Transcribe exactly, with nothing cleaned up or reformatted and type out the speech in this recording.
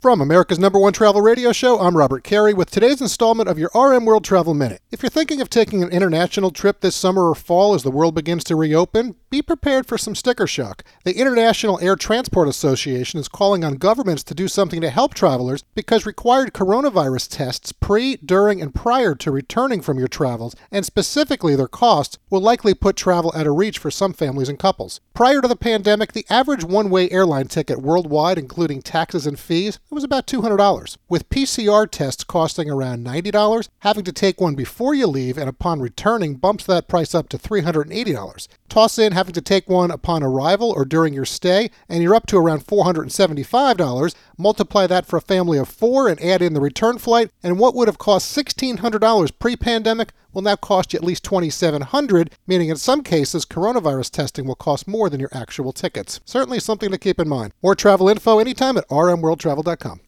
From America's number one travel radio show, I'm Robert Carey with today's installment of your R M World Travel Minute. If you're thinking of taking an international trip this summer or fall as the world begins to reopen, be prepared for some sticker shock. The International Air Transport Association is calling on governments to do something to help travelers because required coronavirus tests pre, during, and prior to returning from your travels, and specifically their costs, will likely put travel out of reach for some families and couples. Prior to the pandemic, the average one-way airline ticket worldwide, including taxes and fees, it was about two hundred dollars. With P C R tests costing around ninety dollars, having to take one before you leave and upon returning bumps that price up to three hundred eighty dollars. Toss in having to take one upon arrival or during your stay, and you're up to around four hundred seventy-five dollars. Multiply that for a family of four and add in the return flight, and what would have cost sixteen hundred dollars pre-pandemic will now cost you at least twenty-seven hundred dollars, meaning in some cases coronavirus testing will cost more than your actual tickets. Certainly something to keep in mind. More travel info anytime at r m world travel dot com.